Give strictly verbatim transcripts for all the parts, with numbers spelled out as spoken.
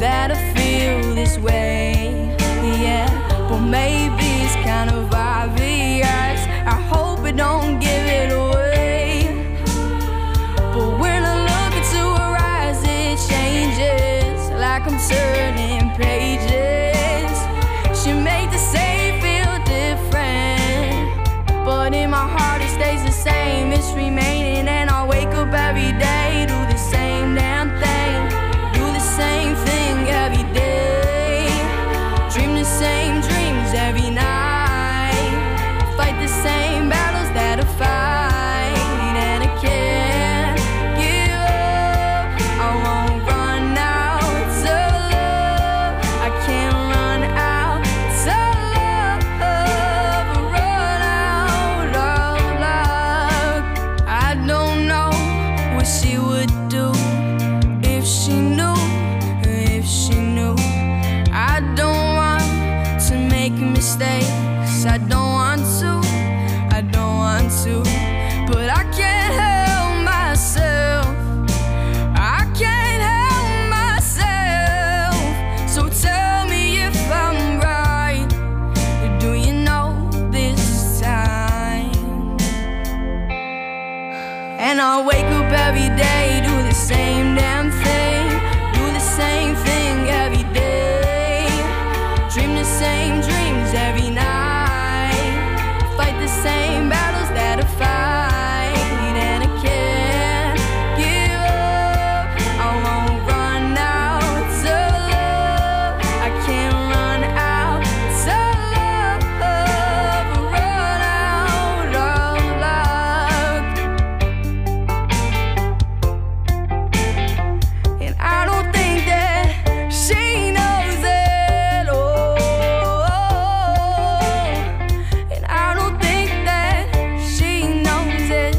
that I feel this way, yeah. But maybe it's kind of obvious. I hope it don't give it away. But when I look into her eyes, it changes, like I'm turning pages. She made the same feel different, but in my heart it stays the same. It's remaining, and I wake up every day, do the same damn thing, do the same thing every day, dream the same dreams every night, fight the same battles that I fight, and I can't give up. I won't run out to love. I can't run out to love, run out of love. I don't know what she would do if she knew, if she knew. I don't want to make mistakes, I don't want to, I don't want to, but I can't help myself, I can't help myself. So tell me if I'm right, do you know this time? And I wake up every day, do the same damn thing, do the same thing every day, dream the same dreams every night, fight the same battles that I fight, and I can't give up. I won't run out to love. I can't run out to love, run out of love. And I don't think that she knows it, oh, and I don't think that she knows it.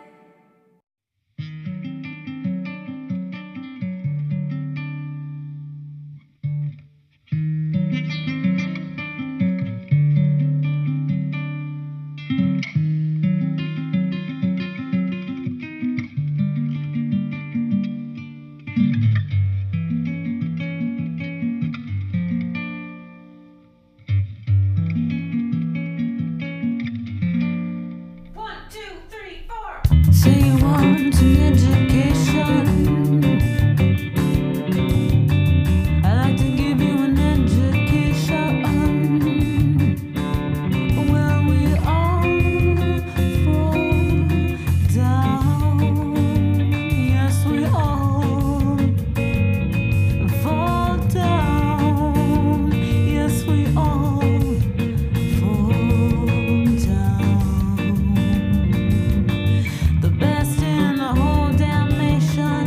One, two, three, four. Say you want an education. I'd like to give you an education. Well, we all fall down. Yes, we all fall down. Yes, we all fall down. The best in the whole damn nation.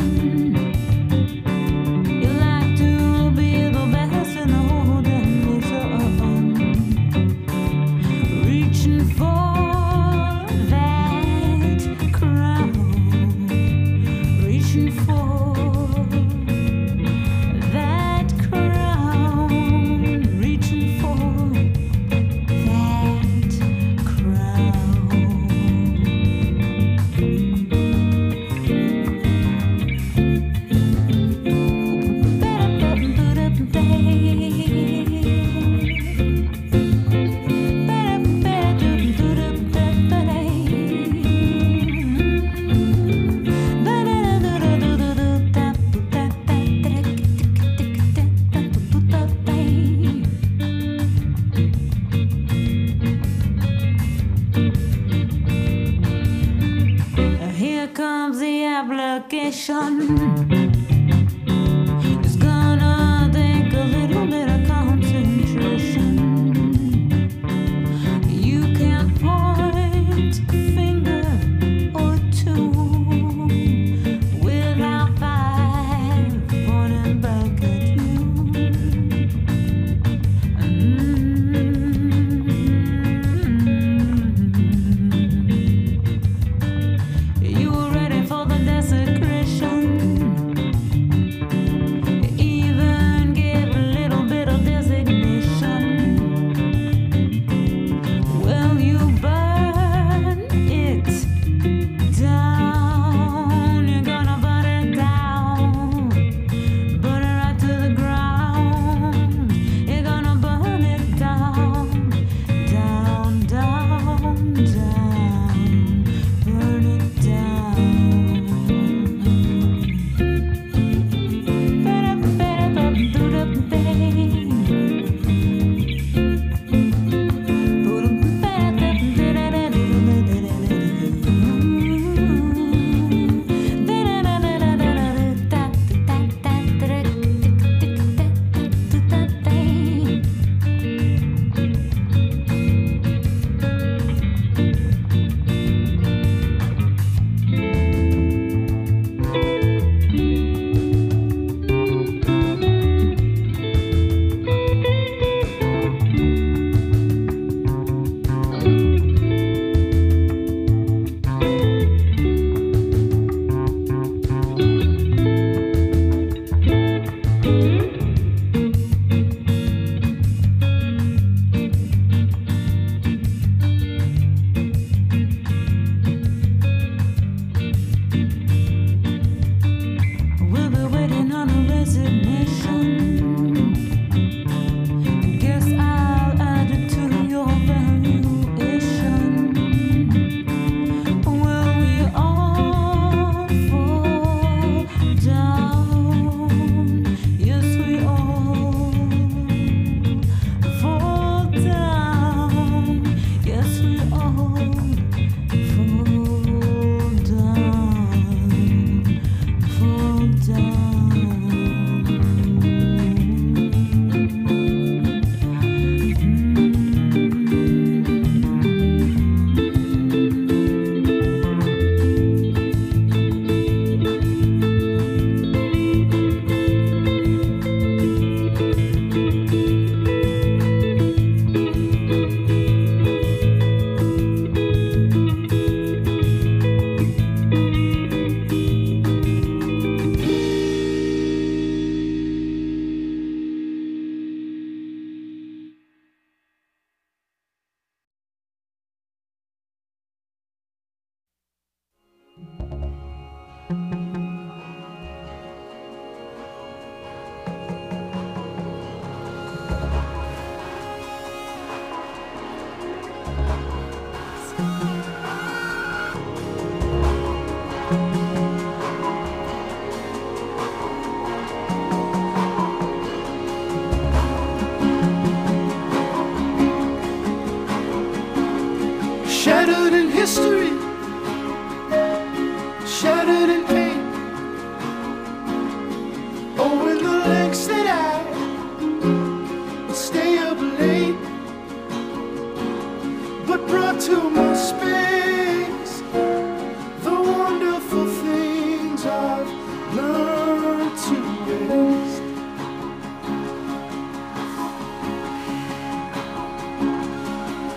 You like to be the best in the whole damn nation. Reaching for that crown. Reaching for that crown. Reaching for that crown. Here comes the application. It's gonna take a little bit of concentration. You can point a finger or two without five pointing back at you. You were ready for the desecration.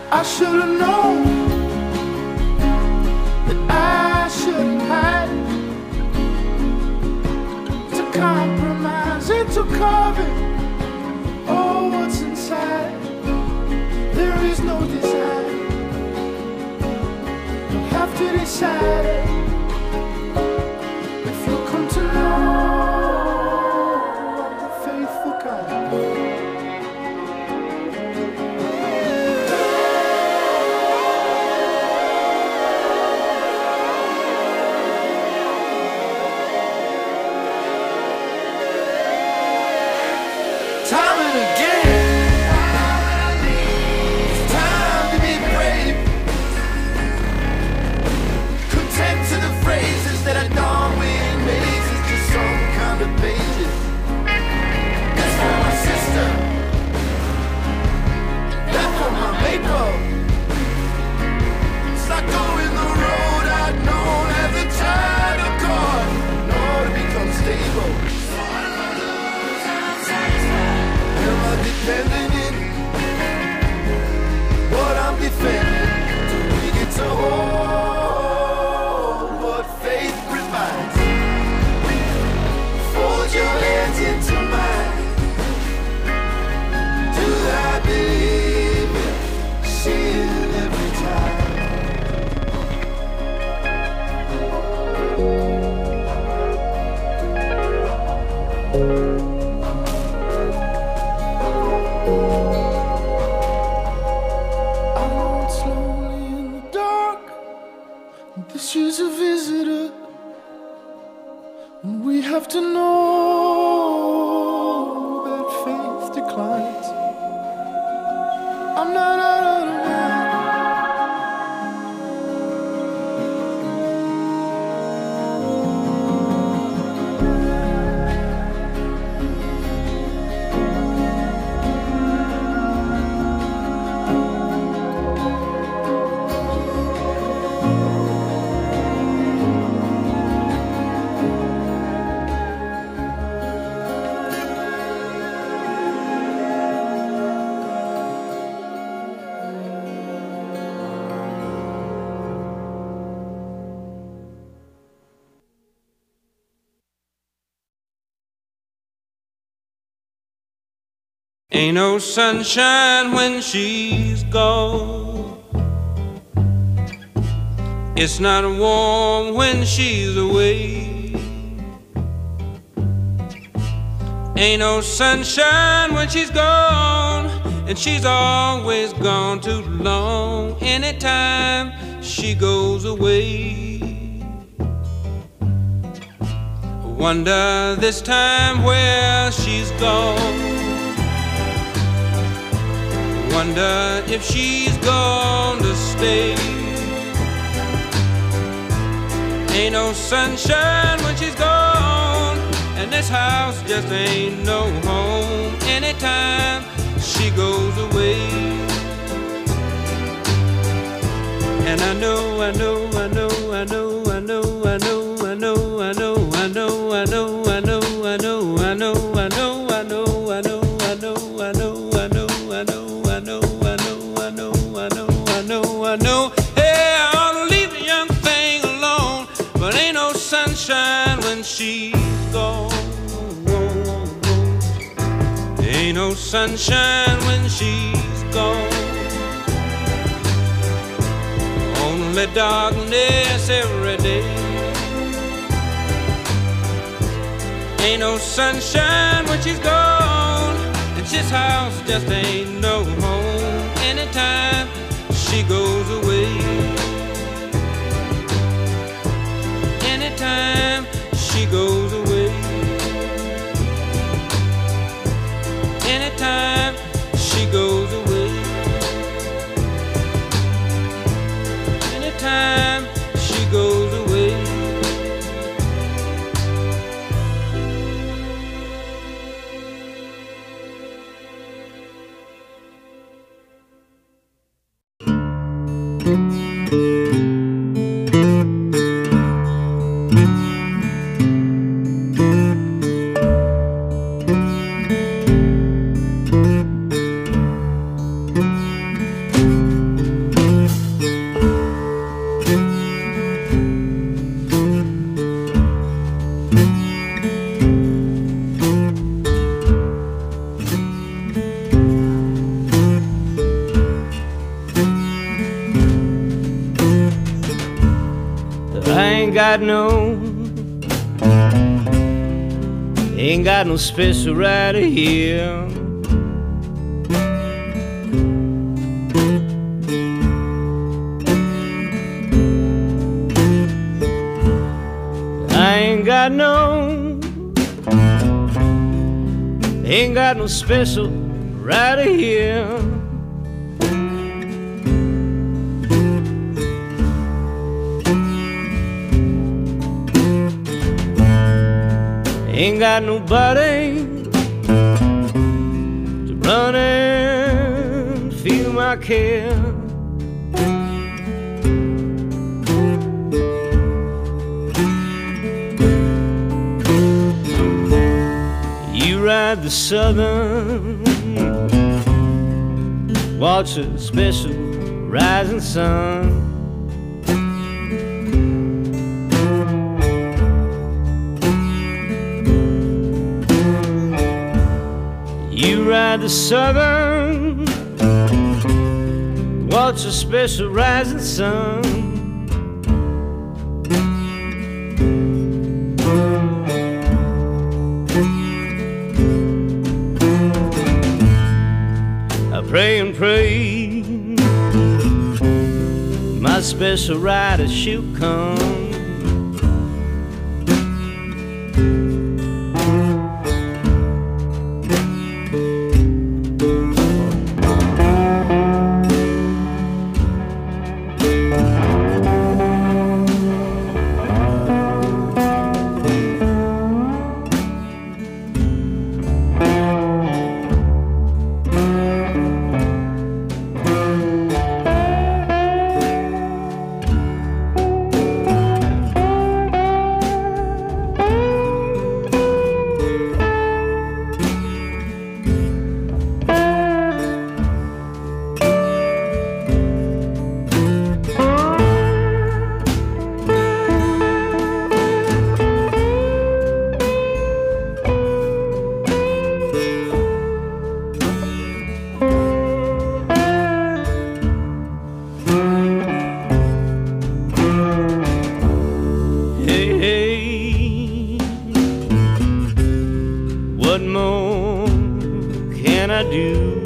I should have known that I shouldn't have to compromise and to cover all what's inside. There is no desire. You have to decide if you come to know the faithful kind. Time and again, it's time to be brave. Content to the phrases that are done with mazes, just some kind of pages. That's for my sister, that for my maple. It's like going the road I'd known as a child of God, in order to become stable. Am I defending it? What I'm defending? Do we get to hold what faith provides? Fold your hands into mine. Do I believe it? See it every time. I walk slowly in the dark. This is a visitor, and we have to know that faith declines. I'm not out of the mind. Ain't no sunshine when she's gone. It's not warm when she's away. Ain't no sunshine when she's gone, and she's always gone too long. Anytime she goes away, I wonder this time where she's gone. Wonder if she's gonna stay. Ain't no sunshine when she's gone, and this house just ain't no home. Anytime she goes away. And I know, I know, I know, I know, I know, I know, I know, I know, I know, I know, I know, I know, I know, I know, I know, I know, I know, I know, I know, I know. I know, I know, I know, I know, I know, I know. Hey, I ought to leave the young thing alone, but ain't no sunshine when she's gone. Ain't no sunshine when she's gone. Only darkness every day. Ain't no sunshine when she's gone, and this house just ain't no home. Anytime she goes away. Anytime she goes away. Anytime she goes away. Anytime she goes away. got no, ain't got no special rider here. I ain't got no, ain't got no special rider here. Ain't got nobody to run and feel my care. You ride the southern, watch a special rising sun. You ride the southern, watch a special rising sun. I pray and pray my special rider she'll come. What more can I do?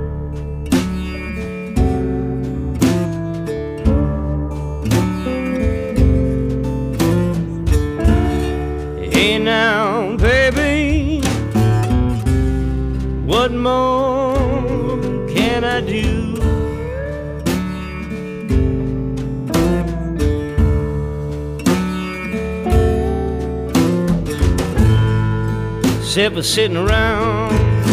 Hey now, baby, what more can I do? Except for sitting around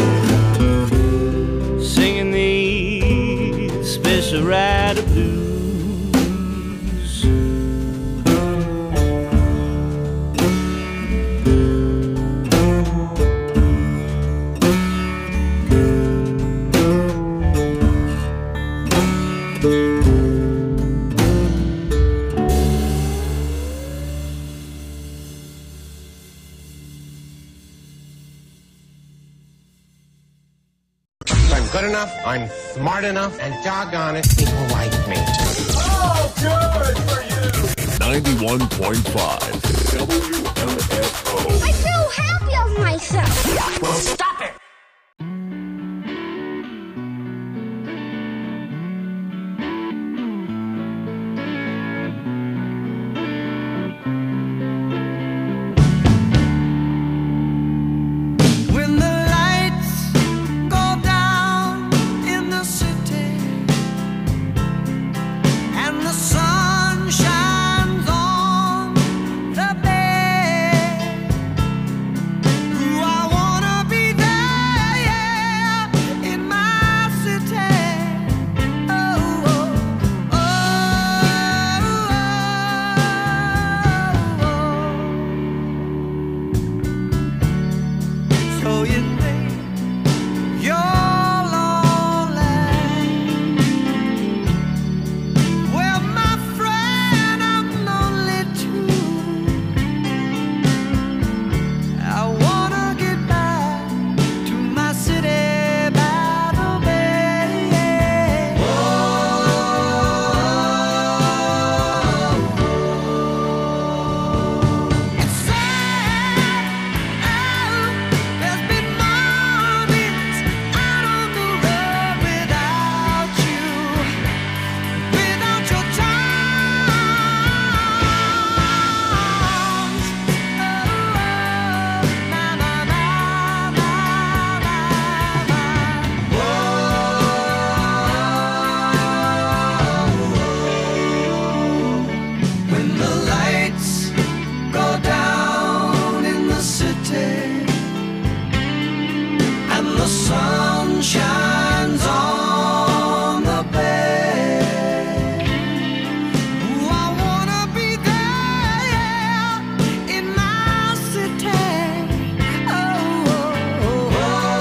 singing these special rider blues. I'm good enough, I'm smart enough, and doggone it, people like me. Oh, good for you! ninety-one point five W M F O. I feel happy of myself. Well, stop it! Be there. the sun shines on the bay. Ooh, I wanna be there in my city. Oh, oh, oh,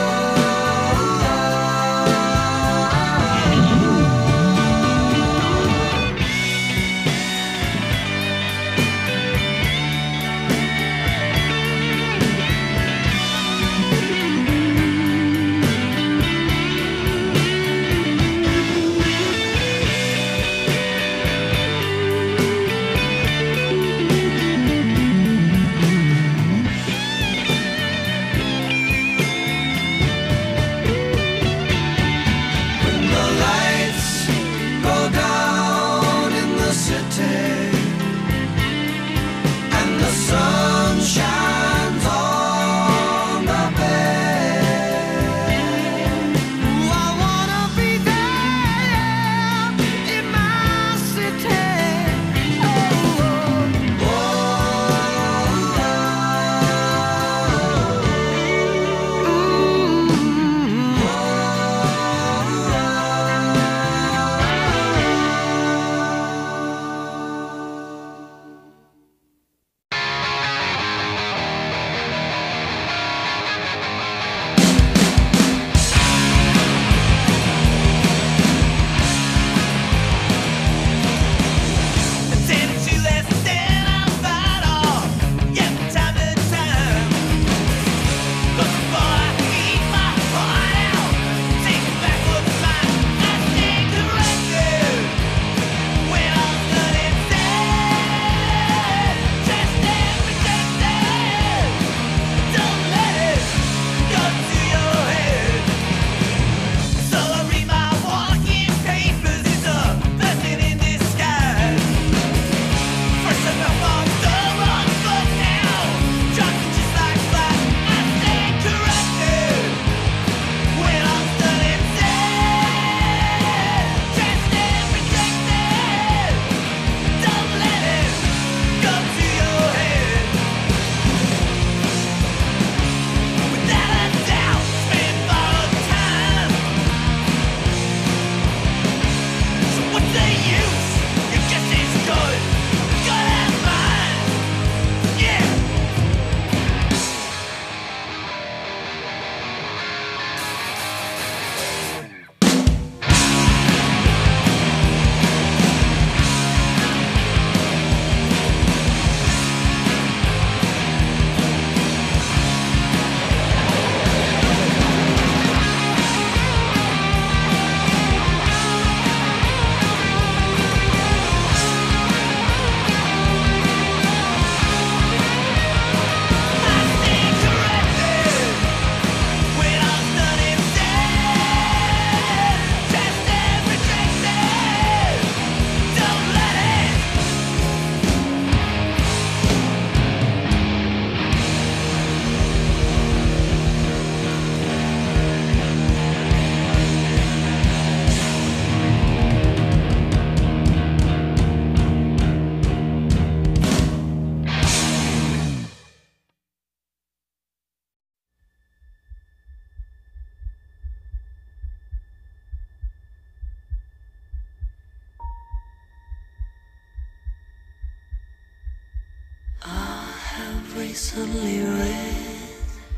recently read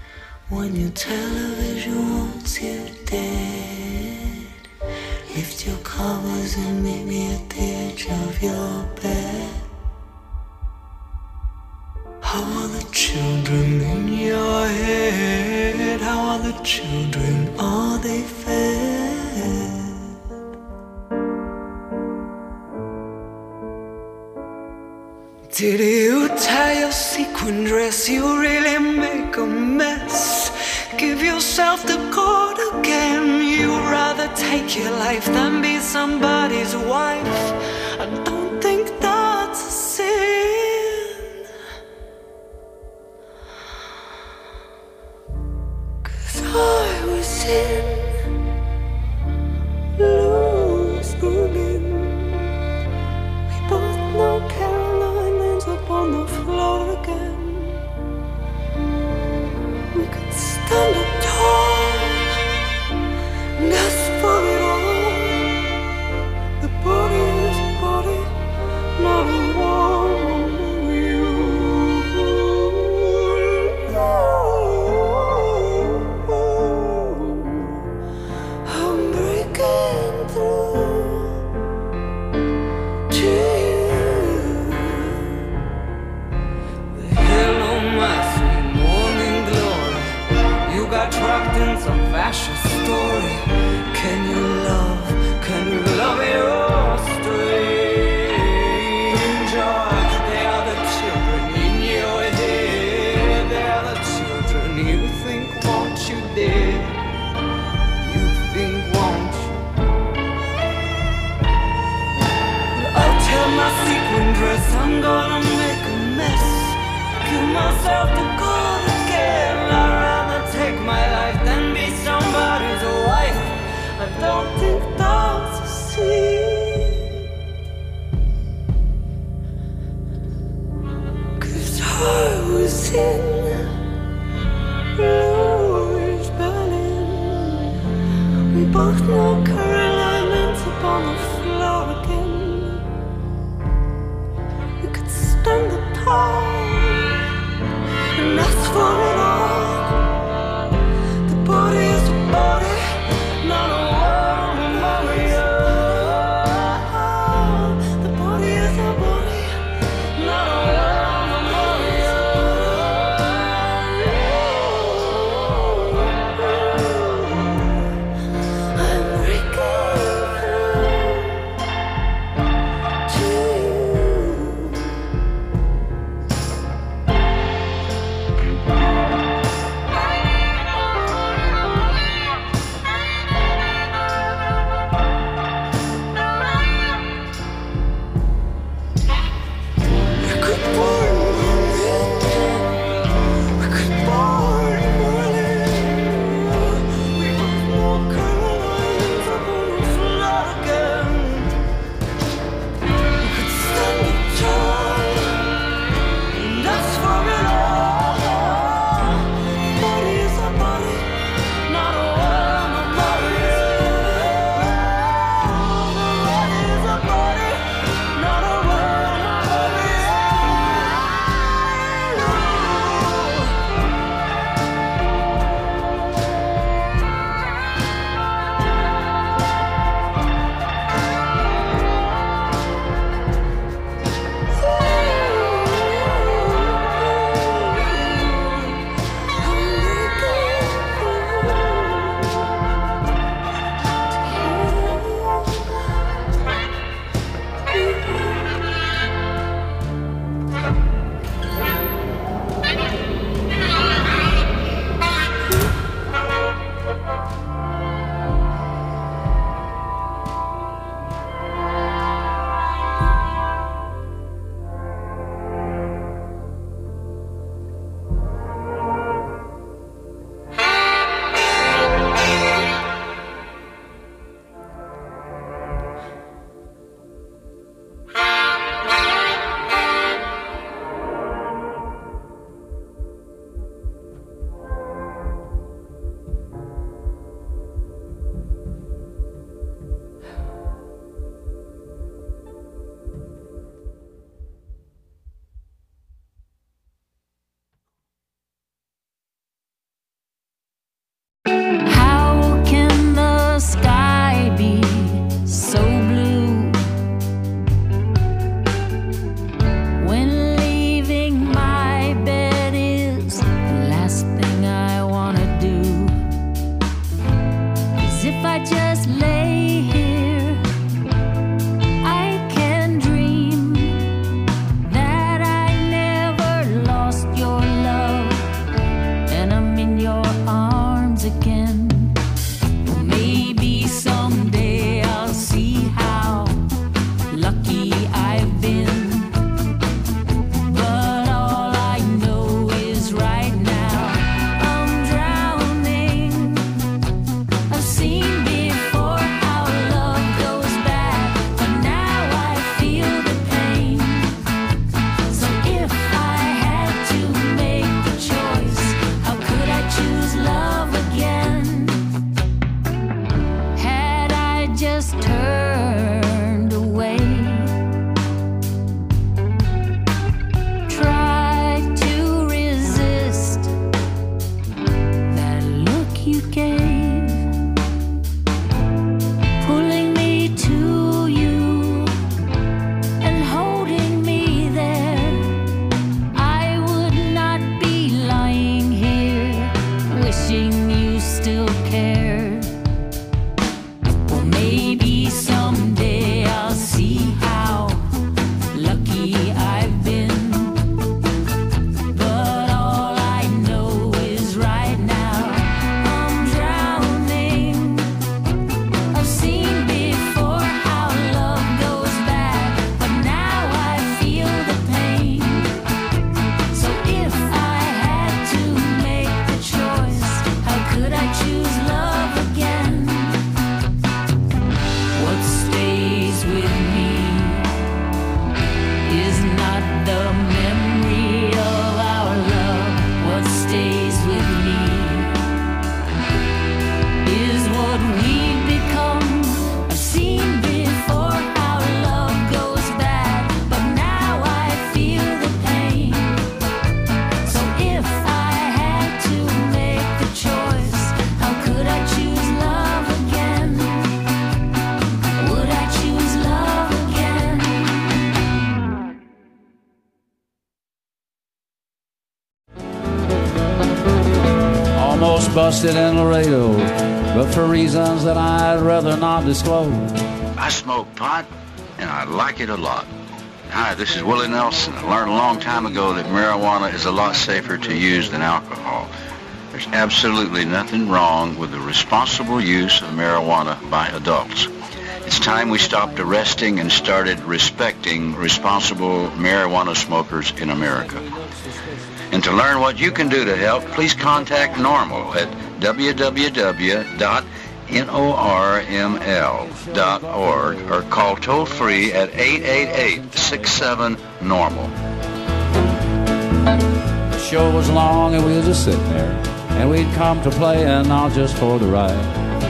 when your television wants you dead. Lift your covers and meet me at the edge of your bed. How are the children in your head? How are the children? Are they fed? Did you tie your sequin dress? You really make a mess. Give yourself the cord again. You'd rather take your life than be somebody's wife. I don't think that's a sin, 'cause I was in loose women. We both know Caroline ends up on the floor again. We could stand up tall precious story. Can you love, can you love your stranger? They are the children in your head. They are the children you think want you dead. You think want you. I'll tear my sequin dress, I'm gonna make a mess. Give myself to God again. I'd rather take my life than be somebody's wife. I don't think that's a sin. 'Cause I was in Louis Berlin. We both know Caroline ends up on the floor again. We could stand apart, and that's for it all. The body is a body, not a woman, Maria. The body is a body, not a woman, Maria. I'm breaking. choose love again? What stays with me is not the memory of our love. What stays with me is what we've become. I've seen before our love goes bad, but now I feel the pain. So if I had to make the choice, how could I choose love again? Would I choose love again? Almost busted in Laredo, but for reasons that I'd rather not disclose. I smoke pot, and I like it a lot. Hi, this is Willie Nelson. I learned a long time ago that marijuana is a lot safer to use than alcohol. There's absolutely nothing wrong with the responsible use of marijuana by adults. It's time we stopped arresting and started respecting responsible marijuana smokers in America. And to learn what you can do to help, please contact NORML at w w w dot norml dot org or call toll-free at eight eight eight, six seven, normal. The show was long and we was just sitting there, and we'd come to play and not just for the ride.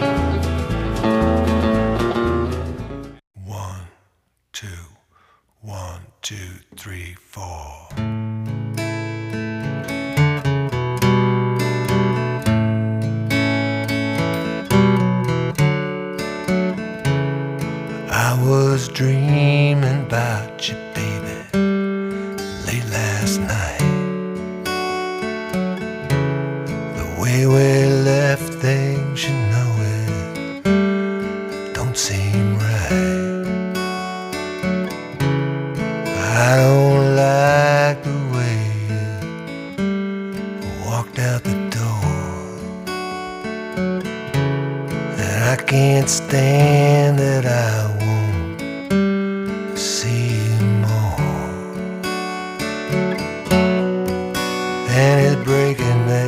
One, two, one, two, three, four. I was dreaming about you, baby, late last night. The way we left things, you know it don't seem right. I don't like the way you walked out the door, and I can't stand that I see you more. And it's breaking me,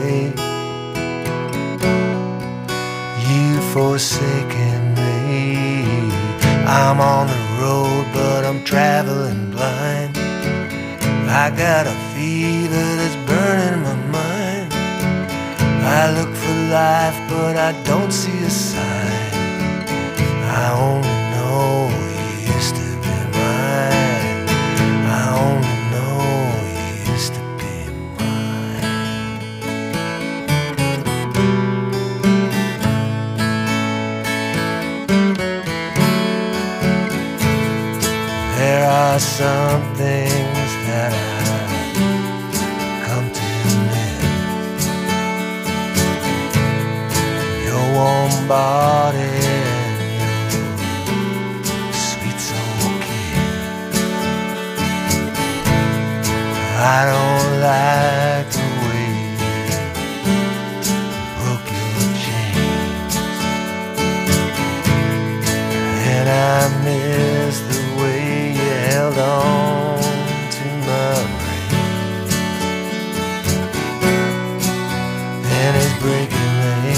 you forsaken me. I'm on the road, but I'm traveling blind. I got a fever that's burning my mind. I look for life, but I don't see a sign. I only know you used to be mine. I only know you used to be mine. There are some things that I've come to miss. Your warm body, I don't like the way you broke your chains, and I miss the way you held on to my reins. And it's breaking me,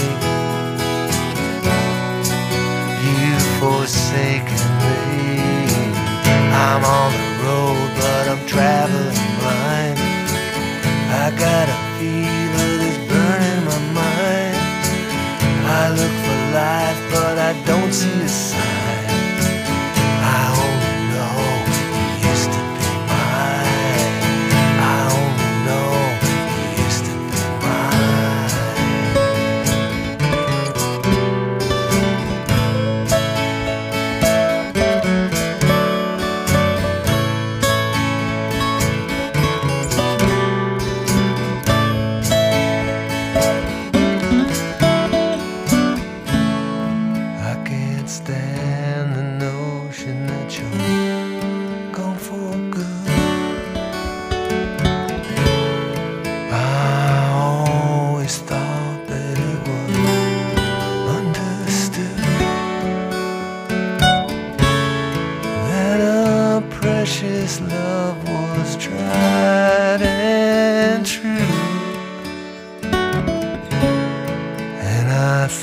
you've forsaken me. I'm on the road, but I'm traveling blind. I got a fever that's burning my mind. I look for life, but I don't see a sign. I only know you used to be mine. I only know you used to be stand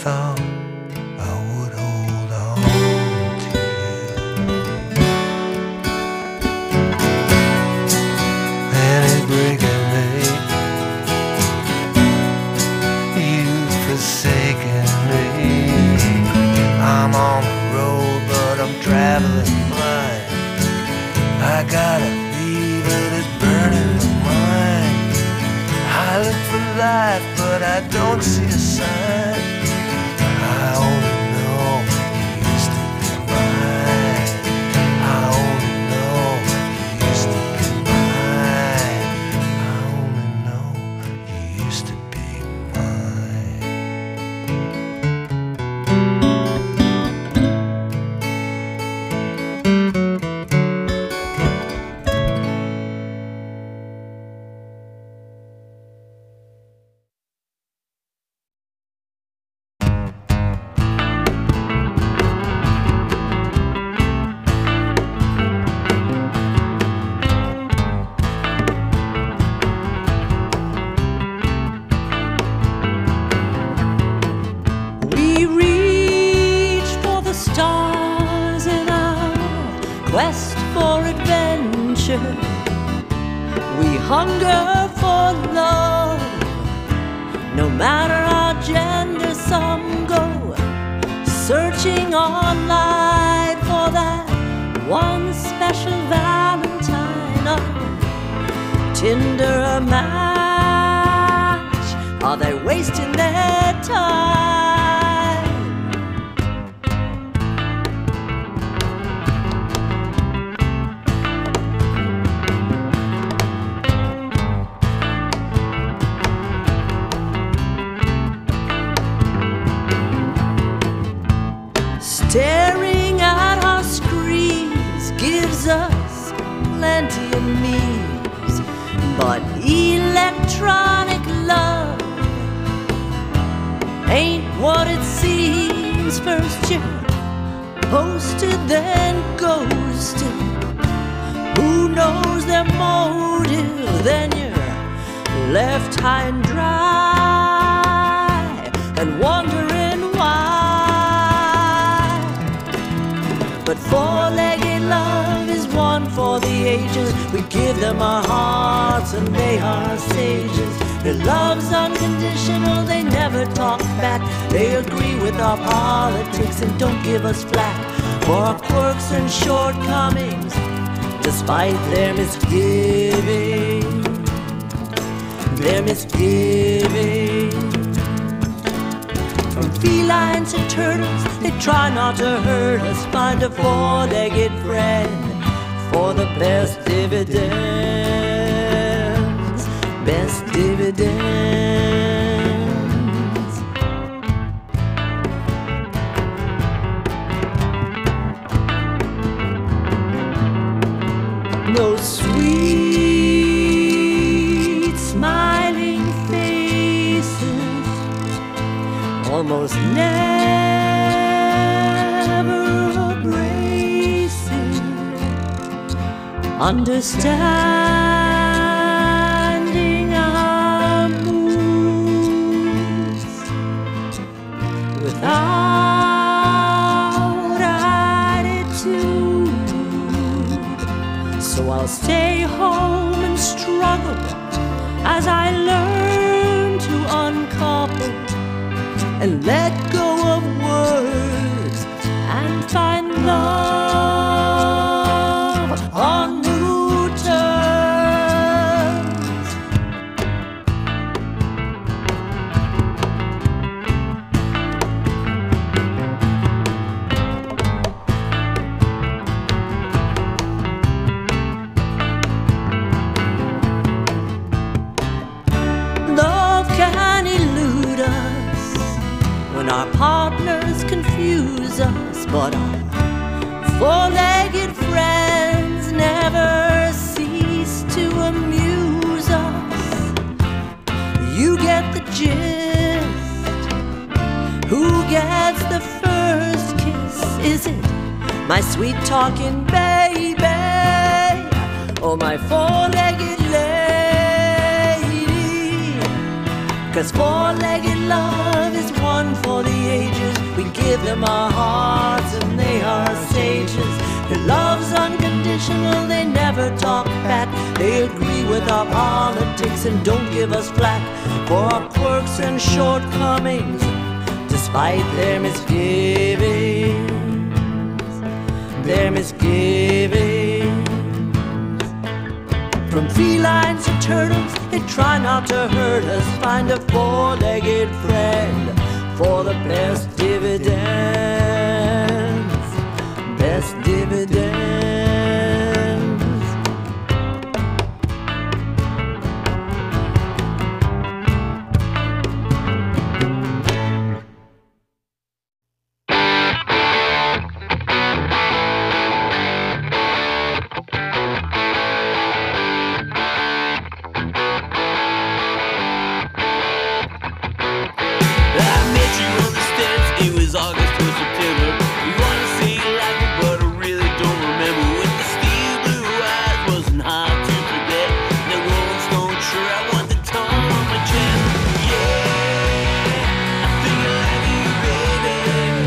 thought I would hold on to you. And it's breaking me. You've forsaken me. I'm on the road, but I'm traveling blind. I got a fever that's burning my mind. I look for life, but I don't see a sign. I only know you used to be mine. I only know you used to be mine. I only know you used to be mine. We reach for the stars in our quest for adventure. We hunger for love, no matter our gender. Some go searching online for that one special Valentine. Oh, Tinder a match? Are they wasting their time? Staring at our screens gives us plenty of memes, but electronic love ain't what it seems. First you're posted, then ghosted. Who knows their motive? Then you're left high and dry and wondering why. But four-legged love is one for the ages. We give them our hearts and they are sages. Their love's unconditional, they never talk back. They agree with our politics and don't give us flack for our quirks and shortcomings, despite their misgiving, their misgiving. From felines and turtles, they try not to hurt us. Find a four-legged friend for the best dividends, best dividends. No sweet smiling faces, almost never abrasive, understanding our moods without attitude. So I'll stay home and struggle as I learn to uncouple and let go of words and find love on new terms. Love can elude us when our partners confuse us, but our four-legged friends never cease to amuse us. You get the gist. Who gets the first kiss? Is it my sweet talking baby or my four-legged lady? 'Cause four-legged love is one for the ages. We give them our hearts and they are sages. Their love's unconditional, they never talk back. They agree with our politics and don't give us flack for our quirks and shortcomings, despite their misgivings, their misgivings. From felines to turtles, they try not to hurt us. Find a four-legged friend for the best dividends, best dividends. August or September. You wanna say you like it, but I really don't remember. With the steel blue eyes, wasn't hard to forget. The Rolling Stone shirt, I want the tone on my chest. Yeah, I think I like you, baby.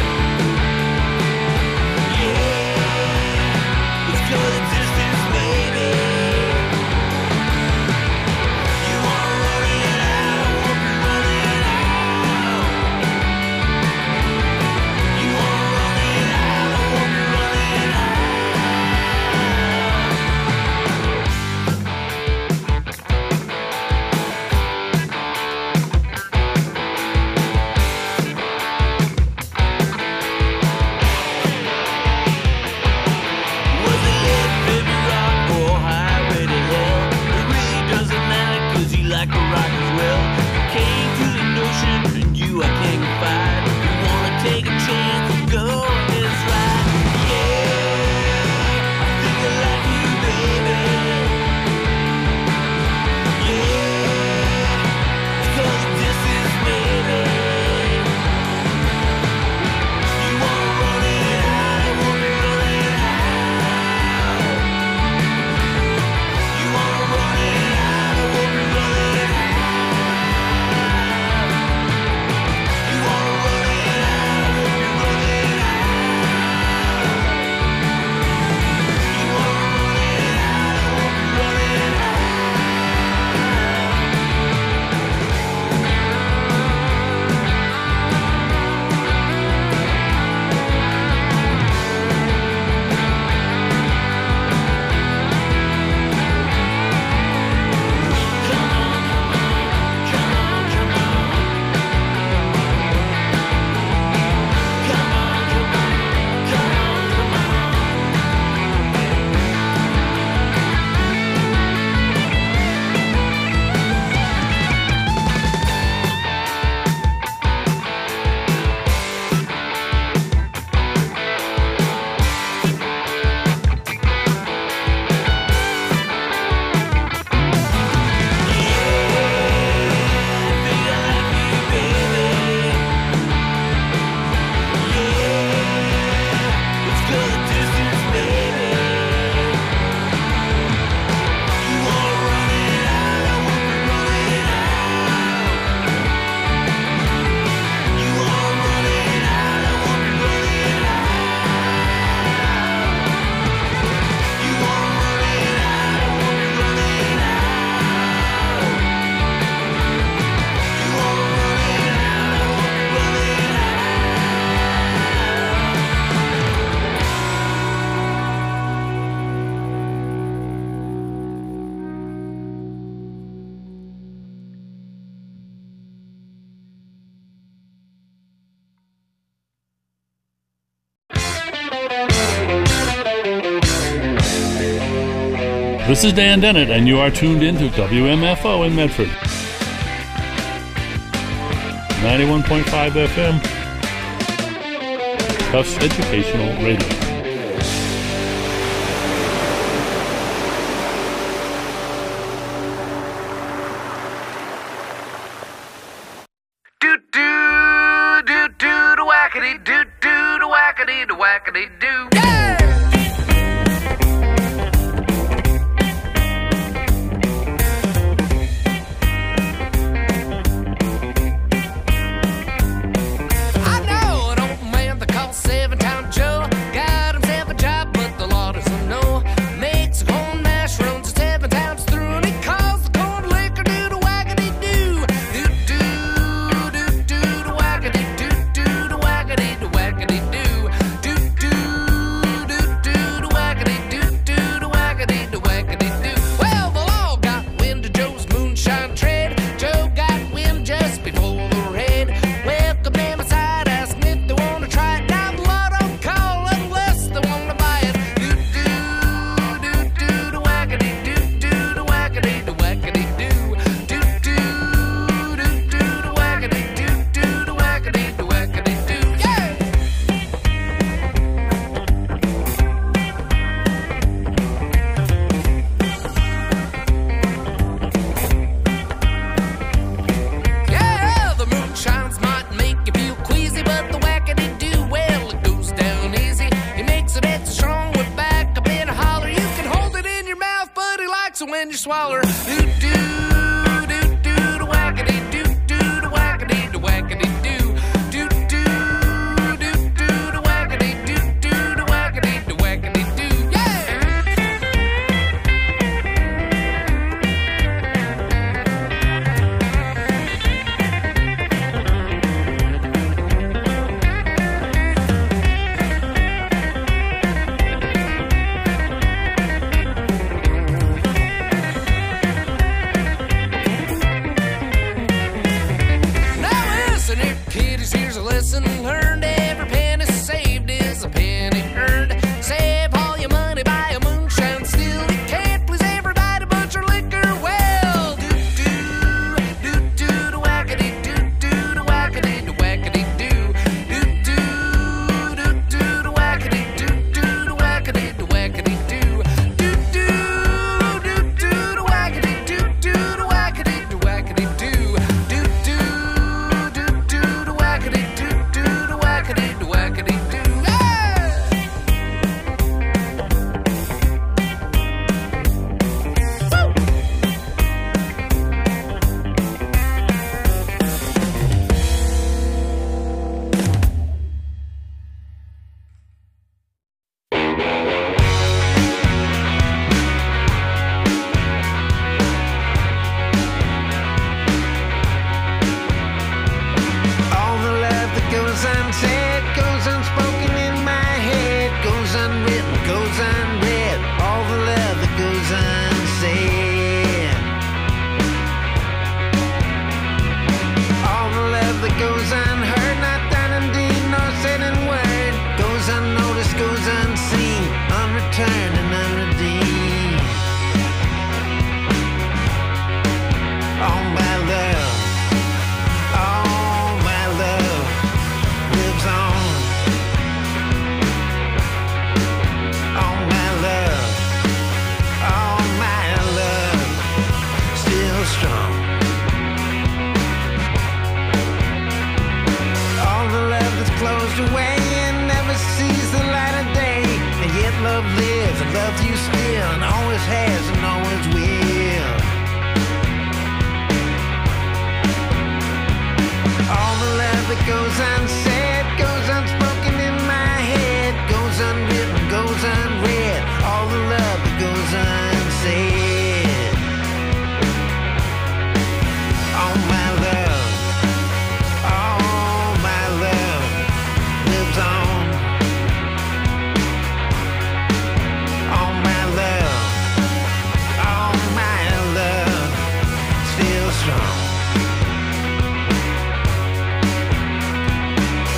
Yeah, let's go the distance, baby. You wanna run it out, I won't be running out. Like a rock as well. Came to the notion and you I can't confide. You wanna take a chance and go on this ride. Yeah, I think I like you, baby. Yeah, let's go the distance, baby. You wanna run it out, I won't be running out. You wanna run it out, I won't be running out. This is Dan Dennett, and you are tuned in to W M F O in Medford. ninety-one point five F M, Tufts Educational Radio. Do do do do do wackety do do do wackety do wackety do. Yeah! you swaller. Do do do do the wackity do do the wackity the wackity do do do do do the wackity do do the wackity the wackity do. Yeah. Kiddies, here's a lesson learned. Every penny saved is a penny earned. Save all your money, buy a moonshine still. You can't please everybody but your liquor well. Do do do do the wackity do do the wackity the wackity do do do do do the wackity do do the wackity the wackity do do do do do the wackity do do the wackity the wackity do do do do do the wackity do do the wackity the wackity do. All the love that goes unsaid, goes unspoken in my head, goes unwritten, goes unread. All the love that goes unsaid. All the love that goes unheard, not done in deed nor said in word, goes unnoticed, goes unseen, unreturned and unredeemed. All my love, all my love lives on. All my love, all my love still strong. All the love that's closed away and never sees the light of day, and yet love lives and loves you still, and always has and always will. All the love that goes unsaid, goes unspoken in my head, goes unwritten, goes unread. All the love that goes unsaid. All my love, all my love lives on. All my love, all my love still strong.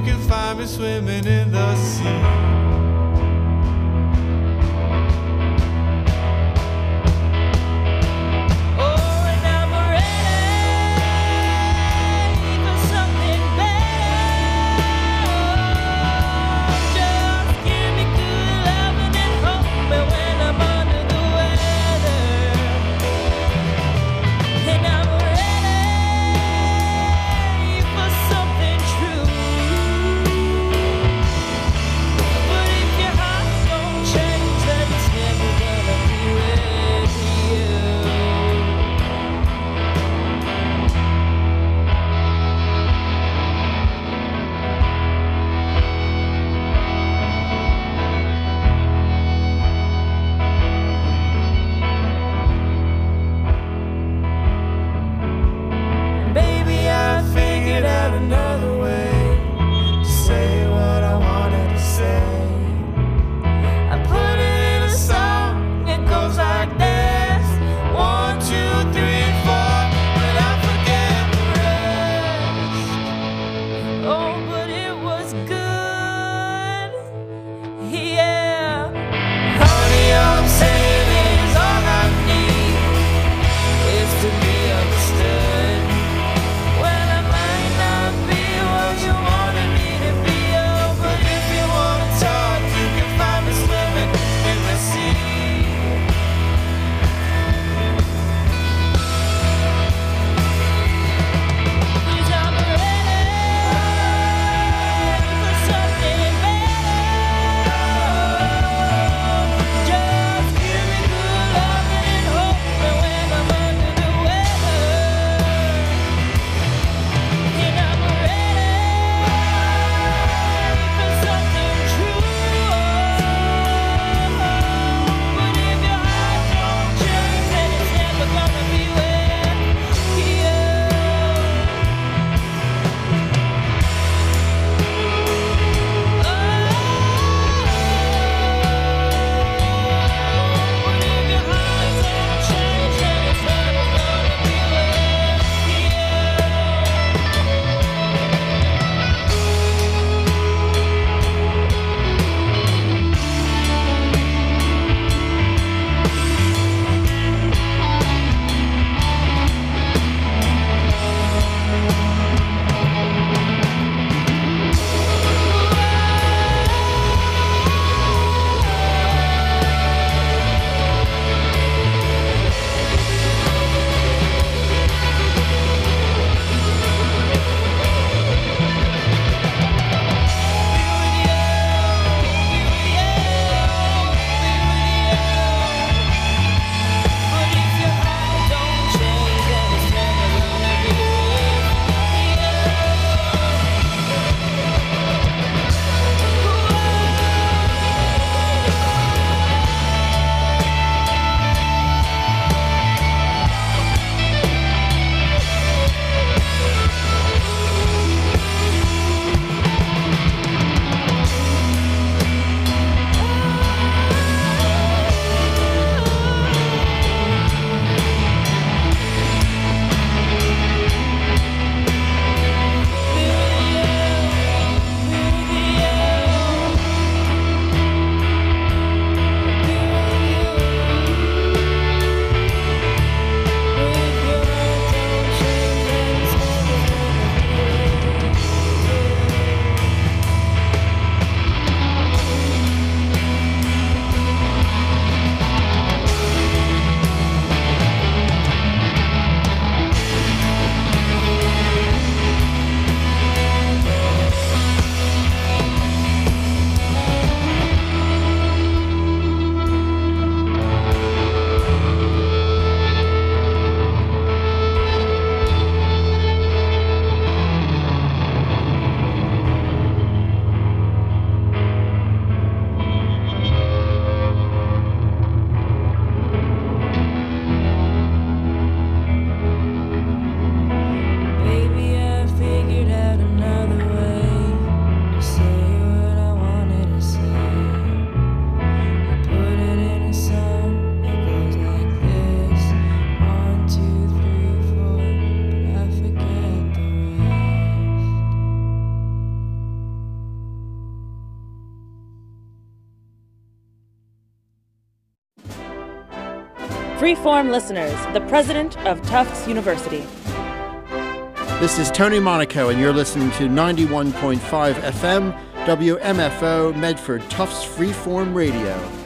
can find me swimming in the sea. But Freeform listeners, the president of Tufts University. This is Tony Monaco, and you're listening to ninety-one point five F M, W M F O, Medford Tufts Freeform Radio.